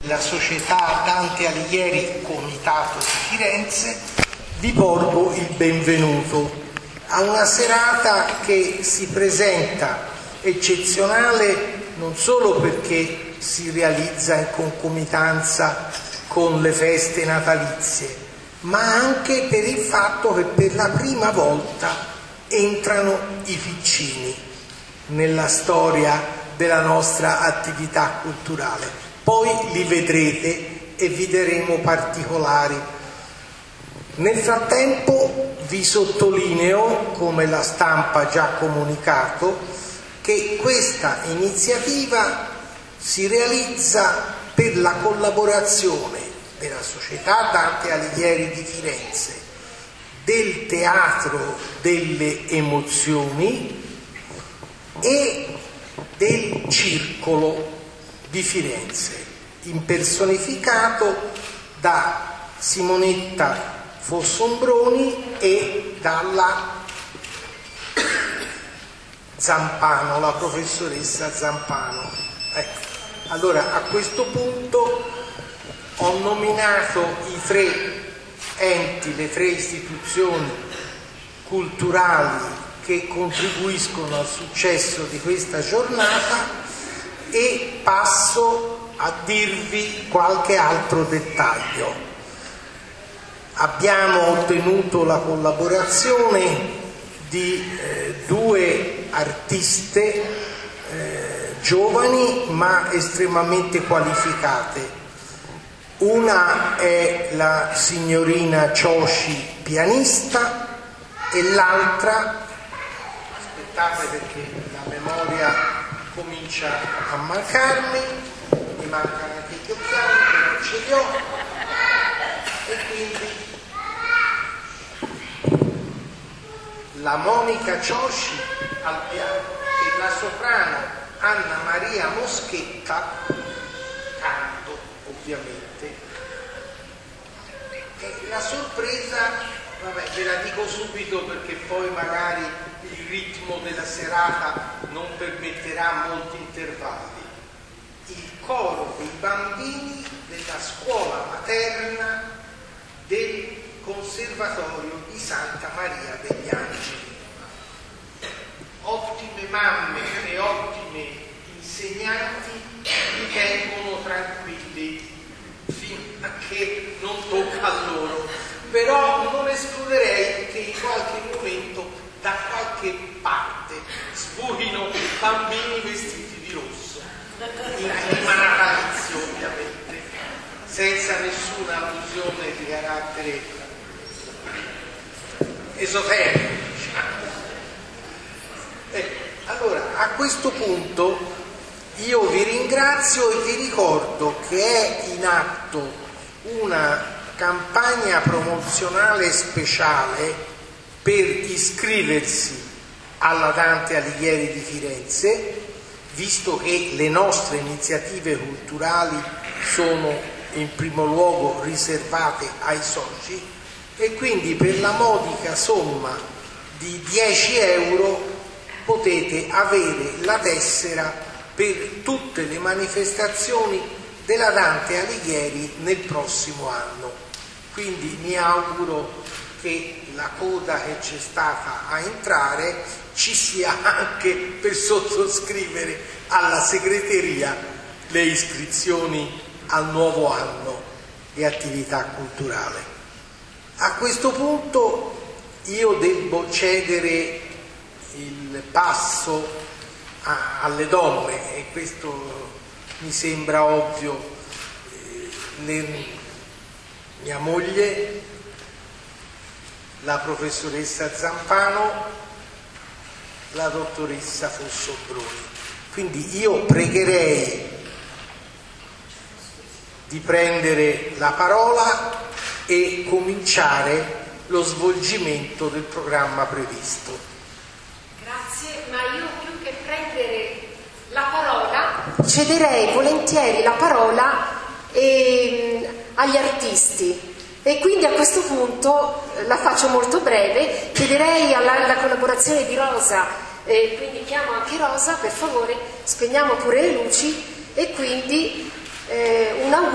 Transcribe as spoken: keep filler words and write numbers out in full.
la Società Dante Alighieri Comitato di Firenze, vi porgo il benvenuto a una serata che si presenta eccezionale non solo perché si realizza in concomitanza con le feste natalizie, ma anche per il fatto che per la prima volta entrano i piccini nella storia della nostra attività culturale. Poi li vedrete e vi daremo particolari. Nel frattempo vi sottolineo, come la stampa ha già comunicato, che questa iniziativa si realizza per la collaborazione della Società Dante Alighieri di Firenze, del Teatro delle Emozioni e del Circolo di Firenze, impersonificato da Simonetta Fossombroni e dalla Zampano, la professoressa Zampano. Ecco. Allora, a questo punto ho nominato i tre enti, le tre istituzioni culturali che contribuiscono al successo di questa giornata e passo a dirvi qualche altro dettaglio. Abbiamo ottenuto la collaborazione di eh, due artiste eh, giovani ma estremamente qualificate. Una è la signorina Cioci, pianista, e l'altra, aspettate perché la memoria comincia a mancarmi, mi mancano anche gli occhiali, però ce li ho, e quindi la Monica Cioci al piano e la soprano Anna Maria Moschetta canto, ovviamente. E la sorpresa, vabbè, ve la dico subito perché poi magari il ritmo della serata non permetterà molti intervalli. Il coro dei bambini della scuola materna del Conservatorio di Santa Maria degli Angeli. Ottime mamme e ottime insegnanti mi tengono tranquilli fino a che non tocca a loro, però non escluderei che in qualche momento da qualche parte sbuchino bambini vestiti di rosso, in clima natalizio ovviamente, senza nessuna allusione di carattere esoterico, diciamo. Eh, allora, a questo punto io vi ringrazio e vi ricordo che è in atto una campagna promozionale speciale per iscriversi alla Dante Alighieri di Firenze, visto che le nostre iniziative culturali sono in primo luogo riservate ai soci, e quindi per la modica somma di dieci euro potete avere la tessera per tutte le manifestazioni della Dante Alighieri nel prossimo anno. Quindi mi auguro che la coda che c'è stata a entrare ci sia anche per sottoscrivere alla segreteria le iscrizioni al nuovo anno di attività culturale. A questo punto io devo cedere il passo a, alle donne, e questo mi sembra ovvio. Eh, le, mia moglie, la professoressa Zampano, la dottoressa Fossombroni. Quindi io pregherei di prendere la parola e cominciare lo svolgimento del programma previsto. Grazie, ma io più che prendere la parola cederei volentieri la parola eh, agli artisti. E quindi a questo punto la faccio molto breve, chiederei alla, alla collaborazione di Rosa, eh, quindi chiamo anche Rosa, per favore spegniamo pure le luci, e quindi eh, un augurio